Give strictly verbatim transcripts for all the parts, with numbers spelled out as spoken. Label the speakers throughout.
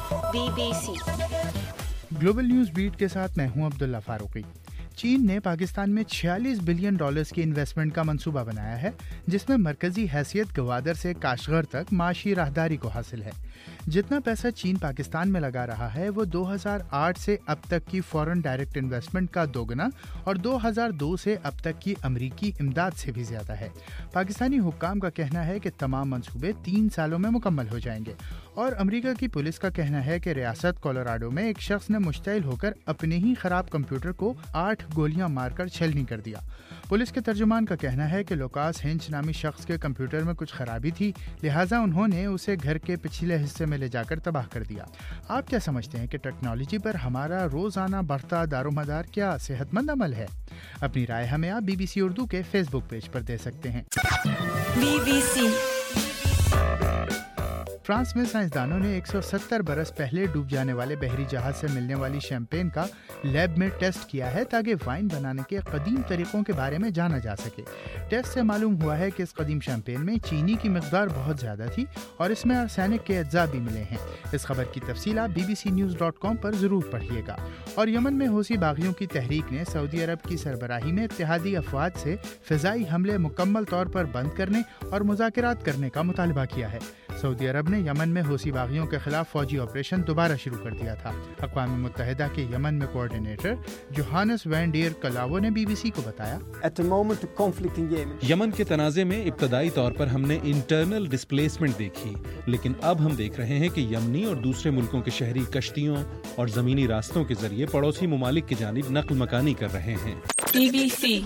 Speaker 1: Be B C
Speaker 2: global news beat کے ساتھ میں ہوں عبداللہ فاروقی۔ چین نے پاکستان میں چھیالیس بلین ڈالرز کی انویسٹمنٹ کا منصوبہ بنایا ہے، جس میں مرکزی حیثیت گوادر سے کاشغر تک معاشی راہداری کو حاصل ہے۔ جتنا پیسہ چین پاکستان میں لگا رہا ہے وہ دو ہزار آٹھ سے اب تک کی فورن ڈائریکٹ انویسٹمنٹ کا دوگنا اور دو ہزار دو سے اب تک کی امریکی امداد سے بھی زیادہ ہے۔ پاکستانی حکام کا کہنا ہے کہ تمام منصوبے تین سالوں میں مکمل ہو جائیں گے، اور امریکہ کی پولیس کا کہنا ہے کہ ریاست کولوراڈو میں ایک شخص نے مشتعل ہو کر اپنے ہی خراب کمپیوٹر کو آٹھ گولیاں مار کر چھلنی کر دیا۔ پولیس کے ترجمان کا کہنا ہے کہ لوکاس ہنچ نامی شخص کے کمپیوٹر میں کچھ خرابی تھی، لہٰذا انہوں نے اسے گھر کے پچھلے حصے میں لے جا کر تباہ کر دیا۔ آپ کیا سمجھتے ہیں کہ ٹیکنالوجی پر ہمارا روزانہ بڑھتا دار و مدار کیا صحت مند عمل ہے؟ اپنی رائے ہمیں آپ بی بی سی اردو کے فیس بک پیج پر دے سکتے ہیں۔
Speaker 1: بی بی سی
Speaker 2: فرانس میں سائنسدانوں نے ایک سو ستر برس پہلے ڈوب جانے والے بحری جہاز سے ملنے والی شیمپین کا لیب میں ٹیسٹ کیا ہے تاکہ وائن بنانے کے قدیم طریقوں کے بارے میں جانا جا سکے۔ ٹیسٹ سے معلوم ہوا ہے کہ اس قدیم شیمپین میں چینی کی مقدار بہت زیادہ تھی اور اس میں آرسینک کے اجزاء بھی ملے ہیں۔ اس خبر کی تفصیل آپ B B C news dot com پر ضرور پڑھیے گا۔ اور یمن میں حوثی باغیوں کی تحریک نے سعودی عرب کی سربراہی میں اتحادی افواج سے فضائی حملے مکمل طور پر بند کرنے اور مذاکرات کرنے کا مطالبہ کیا ہے۔ سعودی عرب نے یمن میں حوثی باغیوں کے خلاف فوجی آپریشن دوبارہ شروع کر دیا تھا۔ اقوام متحدہ کے یمن میں کوارڈینیٹر جوہانس وین ڈیر کلاو نے بی بی سی کو بتایا،
Speaker 3: یمن کے تنازع میں ابتدائی طور پر ہم نے انٹرنل ڈسپلیسمنٹ دیکھی، لیکن اب ہم دیکھ رہے ہیں کہ یمنی اور دوسرے ملکوں کے شہری کشتیوں اور زمینی راستوں کے ذریعے پڑوسی ممالک کی جانب نقل مکانی کر رہے ہیں۔
Speaker 1: بی بی سی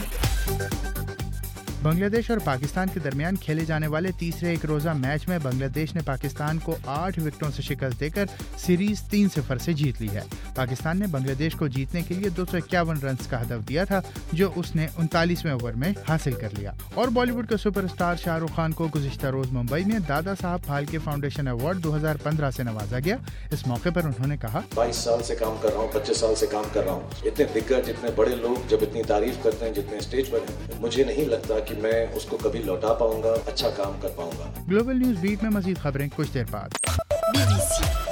Speaker 2: بنگلہ دیش اور پاکستان کے درمیان کھیلے جانے والے تیسرے ایک روزہ میچ میں بنگلہ دیش نے پاکستان کو آٹھ وکٹوں سے شکست دے کر سیریز تین صفر سے جیت لی ہے۔ پاکستان نے بنگلہ دیش کو جیتنے کے لیے دو سو اکیاون رنز کا ہدف دیا تھا، جو اس نے انتالیسویں اوور میں حاصل کر لیا۔ اور بالی ووڈ کے سپر اسٹار شاہ رخ خان کو گزشتہ روز ممبئی میں دادا صاحب پھالکے فاؤنڈیشن ایوارڈ دو ہزار پندرہ سے نوازا گیا۔ اس موقع پر انہوں نے کہا،
Speaker 4: بائیس سال سے کام کر رہا ہوں، پچیس سال سے کام کر رہا ہوں، اتنے دگگج اتنے بڑے لوگ جب اتنی تعریف کرتے ہیں جتنے اسٹیج پر ہیں، مجھے نہیں لگتا کہ میں اس کو کبھی لوٹا پاؤں گا، اچھا کام کر پاؤں گا۔
Speaker 2: گلوبل نیوز بیٹ میں مزید خبریں کچھ دیر بعد۔
Speaker 1: Be B C